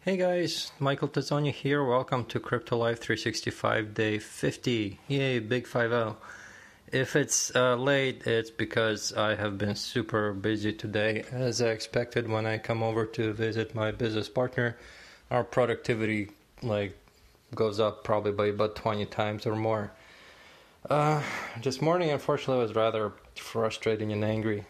Hey guys, Michael Tazzonia here. Welcome to Crypto Life 365 Day 50. Yay, big 50. If it's late, it's because I have been super busy today. As I expected when I come over to visit my business partner, our productivity goes up probably by about 20 times or more. This morning, unfortunately, was rather frustrating and angry.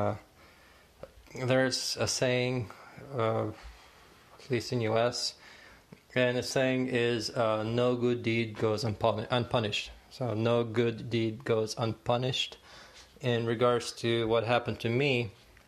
There's a saying, at least in US, and the saying is no good deed goes unpunished. So no good deed goes unpunished. In regards to what happened to me,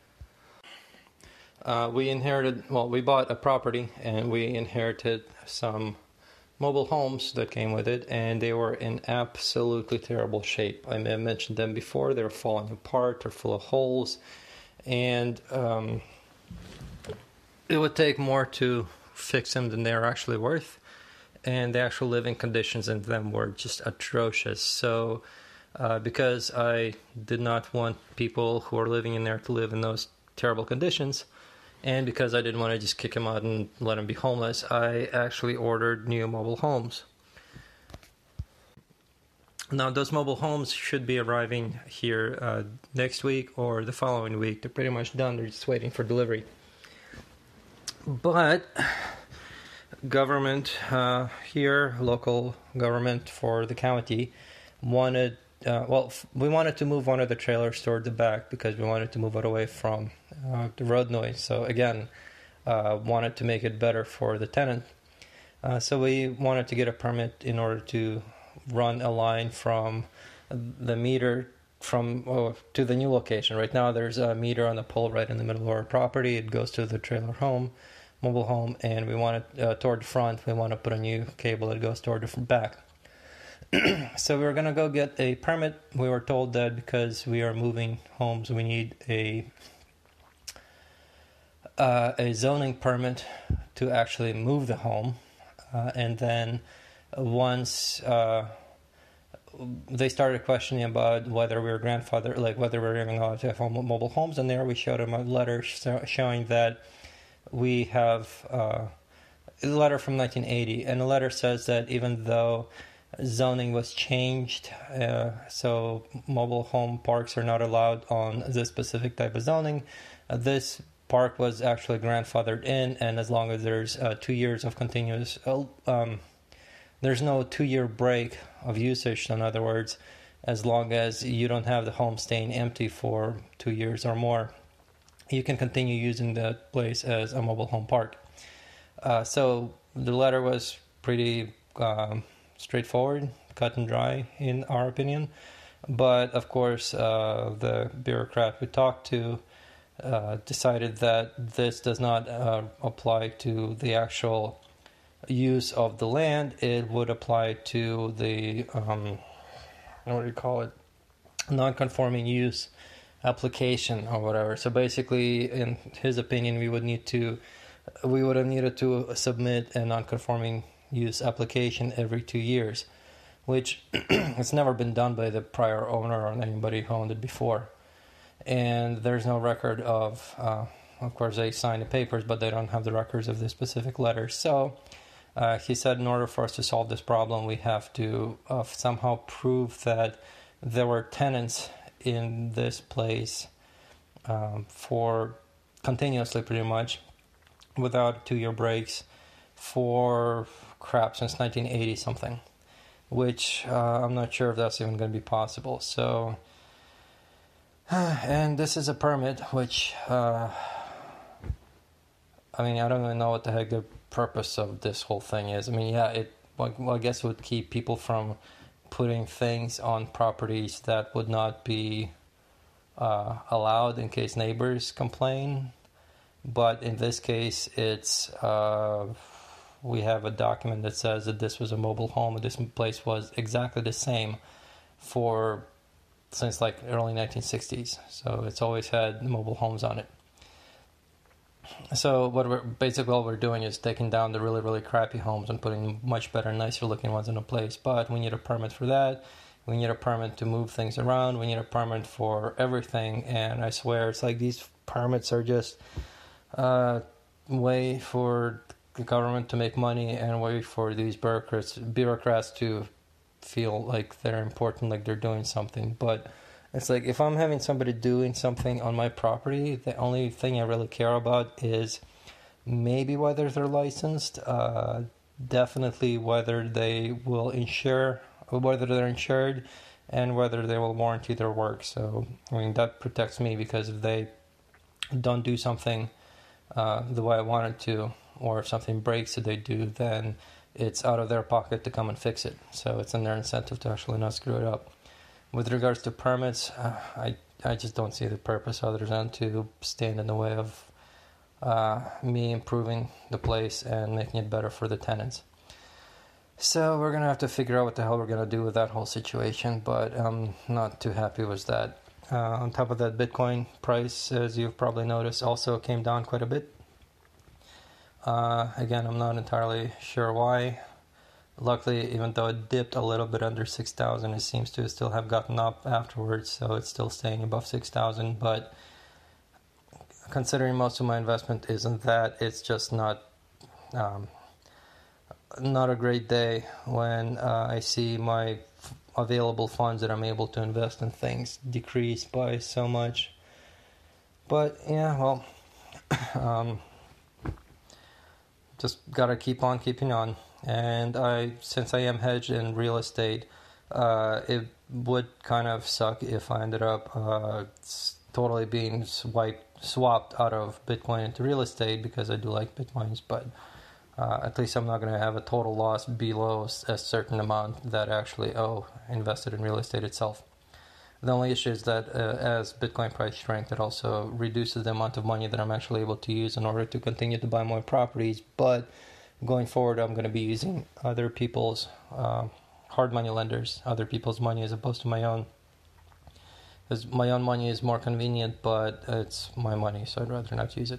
we bought a property and we inherited some mobile homes that came with it, and they were in absolutely terrible shape. I may have mentioned them before. They were falling apart or full of holes, and it would take more to fix them than they're actually worth, and the actual living conditions in them were just atrocious. So because I did not want people who are living in there to live in those terrible conditions, and because I didn't want to just kick them out and let them be homeless, I actually ordered new mobile homes. Now, those mobile homes should be arriving here next week or the following week. They're pretty much done. They're just waiting for delivery. But government here, local government for the county, wanted, we wanted to move one of the trailers toward the back because we wanted to move it away from the road noise. So again, wanted to make it better for the tenant. So we wanted to get a permit in order to run a line from the meter to the new location. Right now there's a meter on the pole right in the middle of our property. It goes to the mobile home, and we want it toward the front. We want to put a new cable that goes toward the back. So we were going to go get a permit. We were told that because we are moving homes, we need a zoning permit to actually move the home. And then once they started questioning about whether we were grandfathered, whether we were even allowed to have mobile homes in there, we showed them a letter showing that we have a letter from 1980, and the letter says that even though zoning was changed, so mobile home parks are not allowed on this specific type of zoning, this park was actually grandfathered in, and as long as there's 2 years of continuous, there's no 2-year break of usage. In other words, as long as you don't have the home staying empty for 2 years or more, you can continue using that place as a mobile home park. So the letter was pretty straightforward, cut and dry in our opinion. But of course, the bureaucrat we talked to decided that this does not apply to the actual use of the land. It would apply to the, non-conforming use application or whatever. So basically, in his opinion, we would have needed to submit a non-conforming use application every 2 years, which has never been done by the prior owner or anybody who owned it before. And there's no record of course, they signed the papers, but they don't have the records of the specific letters. So he said in order for us to solve this problem, we have to somehow prove that there were tenants in this place for continuously, pretty much, without 2-year breaks for since 1980 something, which I'm not sure if that's even going to be possible. So, and this is a permit which, I don't even know what the heck the purpose of this whole thing is. I guess it would keep people from putting things on properties that would not be allowed in case neighbors complain. But in this case, it's we have a document that says that this was a mobile home, and this place was exactly the same since early 1960s. So it's always had mobile homes on it. So all we're doing is taking down the really, really crappy homes and putting much better, nicer looking ones in place. But we need a permit for that. We need a permit to move things around. We need a permit for everything. And I swear, it's like these permits are just way for the government to make money and wait for these bureaucrats to feel like they're important, like they're doing something. But it's like, if I'm having somebody doing something on my property, the only thing I really care about is maybe whether they're licensed, definitely whether they will insure, whether they're insured, and whether they will warranty their work. So, I mean, that protects me, because if they don't do something the way I want it to, or if something breaks that they do, then it's out of their pocket to come and fix it. So it's in their incentive to actually not screw it up. With regards to permits, I just don't see the purpose other than to stand in the way of me improving the place and making it better for the tenants. So we're going to have to figure out what the hell we're going to do with that whole situation, but I'm not too happy with that. On top of that, Bitcoin price, as you've probably noticed, also came down quite a bit. Again, I'm not entirely sure why. Luckily, even though it dipped a little bit under 6,000, it seems to still have gotten up afterwards, so it's still staying above 6,000. But considering most of my investment isn't that, it's just not a great day when I see my available funds that I'm able to invest in things decrease by so much. But yeah, well, just gotta keep on keeping on. And since I am hedged in real estate, it would kind of suck if I ended up totally being swapped out of Bitcoin into real estate, because I do like Bitcoins, but at least I'm not going to have a total loss below a certain amount that I actually invested in real estate itself. The only issue is that as Bitcoin price shrank, it also reduces the amount of money that I'm actually able to use in order to continue to buy more properties. But going forward, I'm going to be using other people's hard money lenders, other people's money as opposed to my own. Because my own money is more convenient, but it's my money, so I'd rather not use it.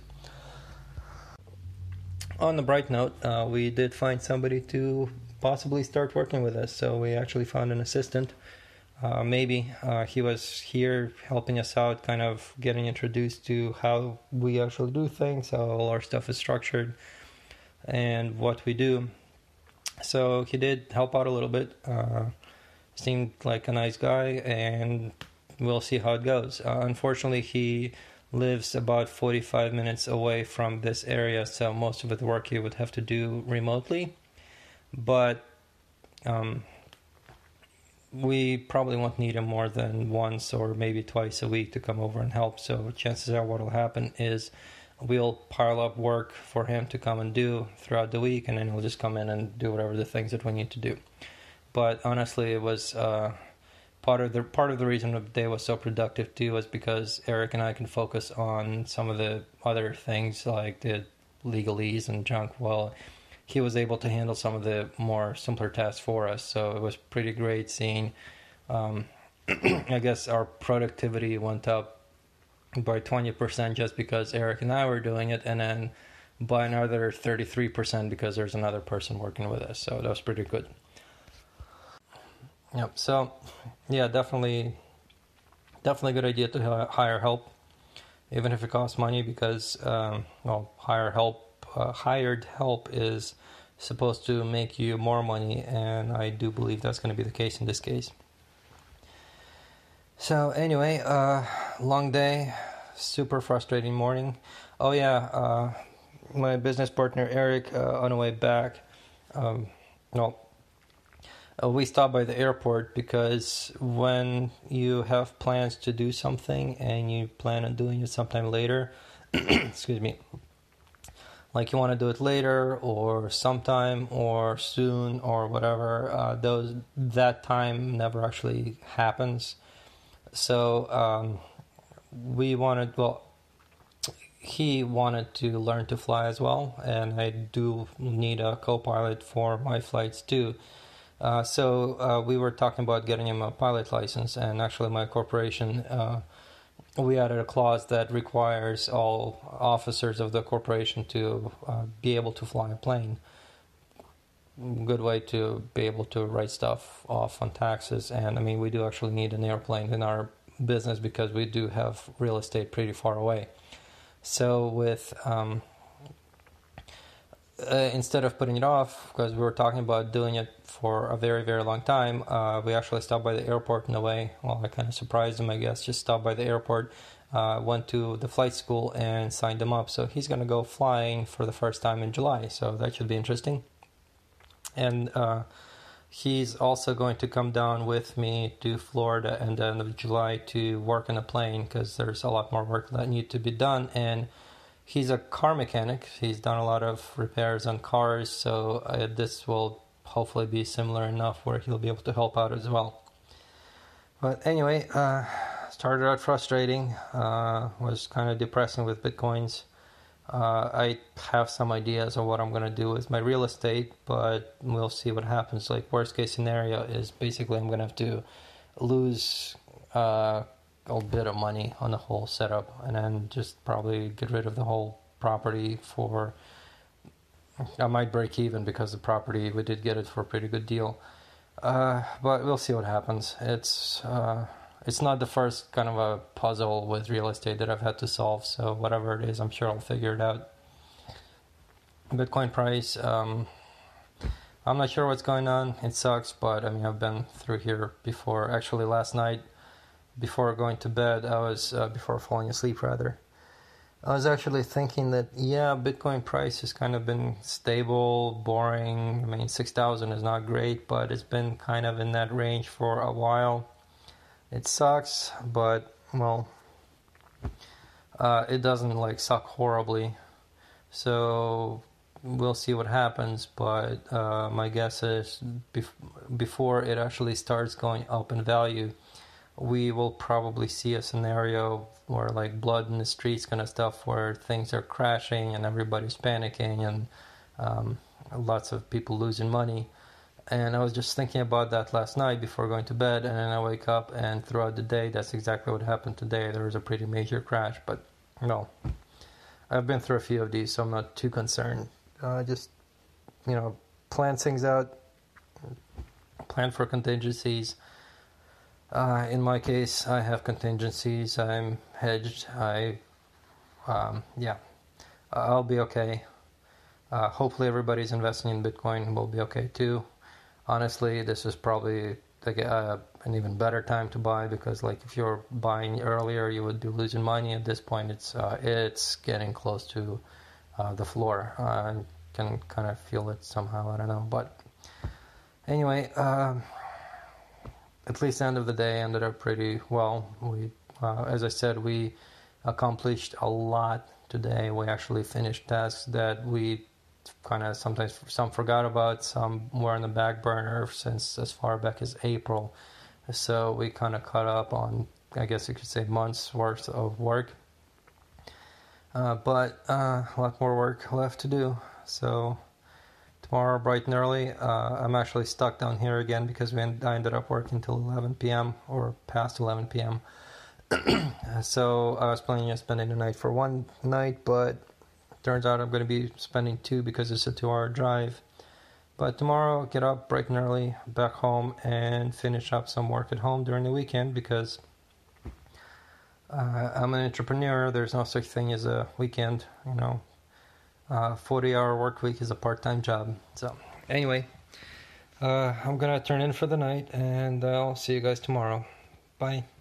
On the bright note, we did find somebody to possibly start working with us. So we actually found an assistant. He was here helping us out, kind of getting introduced to how we actually do things, how all our stuff is structured, and what we do. So he did help out a little bit. Seemed like a nice guy, and we'll see how it goes. Unfortunately, he lives about 45 minutes away from this area, so most of the work he would have to do remotely. But we probably won't need him more than once or maybe twice a week to come over and help. So chances are what will happen is we'll pile up work for him to come and do throughout the week, and then he'll just come in and do whatever the things that we need to do. But honestly, it was part of the reason the day was so productive too was because Eric and I can focus on some of the other things like the legalese and junk. Well, he was able to handle some of the more simpler tasks for us, so it was pretty great seeing. I guess our productivity went up by 20% just because Eric and I were doing it, and then by another 33% because there's another person working with us. So that was pretty good. Yep. So, yeah, definitely a good idea to hire help, even if it costs money, because hired help is supposed to make you more money, and I do believe that's going to be the case in this case. So anyway, long day, super frustrating morning. Oh yeah, my business partner Eric, on the way back, we stopped by the airport because when you have plans to do something and you plan on doing it sometime later, excuse me, like you want to do it later or sometime or soon or whatever, that time never actually happens. So he wanted to learn to fly as well, and I do need a co-pilot for my flights too. So we were talking about getting him a pilot license, and actually my corporation, we added a clause that requires all officers of the corporation to be able to fly a plane. Good way to be able to write stuff off on taxes. And I mean, we do actually need an airplane in our business because we do have real estate pretty far away. So with instead of putting it off, because we were talking about doing it for a very, very long time, we actually stopped by the airport on the way. Well, I kind of surprised him, I guess. Just stopped by the airport, went to the flight school and signed him up. So he's going to go flying for the first time in July. So that should be interesting. And he's also going to come down with me to Florida at the end of July to work on a plane, because there's a lot more work that needs to be done. And he's a car mechanic. He's done a lot of repairs on cars, so this will hopefully be similar enough where he'll be able to help out as well. But anyway, started out frustrating, was kind of depressing with Bitcoins. I have some ideas of what I'm going to do with my real estate, but we'll see what happens. Like, worst case scenario is basically I'm going to have to lose a bit of money on the whole setup, and then just probably get rid of the whole property for... I might break even, because the property, we did get it for a pretty good deal. But we'll see what happens. It's not the first kind of a puzzle with real estate that I've had to solve, so whatever it is, I'm sure I'll figure it out. Bitcoin price, I'm not sure what's going on. It sucks, but I mean, I've been through here before. Actually, last night, before going to bed, before falling asleep rather, I was actually thinking that, yeah, Bitcoin price has kind of been stable, boring. I mean, 6,000 is not great, but it's been kind of in that range for a while. It sucks, but, well, it doesn't, like, suck horribly. So we'll see what happens, but my guess is before it actually starts going up in value, we will probably see a scenario where, like, blood in the streets kind of stuff, where things are crashing and everybody's panicking and lots of people losing money. And I was just thinking about that last night before going to bed, and then I wake up, and throughout the day, that's exactly what happened today. There was a pretty major crash, but no, I've been through a few of these, so I'm not too concerned. Just, plan things out, plan for contingencies. In my case, I have contingencies. I'm hedged. I'll be okay. Hopefully everybody's investing in Bitcoin will be okay too. Honestly, this is probably like an even better time to buy, because, like, if you're buying earlier, you would be losing money. At this point, it's getting close to the floor. I can kind of feel it somehow. I don't know, but anyway. At least the end of the day ended up pretty well. We, as I said, we accomplished a lot today. We actually finished tasks that we kind of sometimes some forgot about, some were on the back burner since as far back as April. So we kind of caught up on, I guess you could say, months worth of work. But a lot more work left to do. So tomorrow, bright and early, I'm actually stuck down here again, because I ended up working till 11 p.m. or past 11 p.m. So I was planning on spending the night for one night, but turns out I'm going to be spending two, because it's a 2-hour drive. But tomorrow, get up bright and early, back home, and finish up some work at home during the weekend, because I'm an entrepreneur. There's no such thing as a weekend, 40-hour work week is a part-time job. So anyway, I'm going to turn in for the night, and I'll see you guys tomorrow. Bye.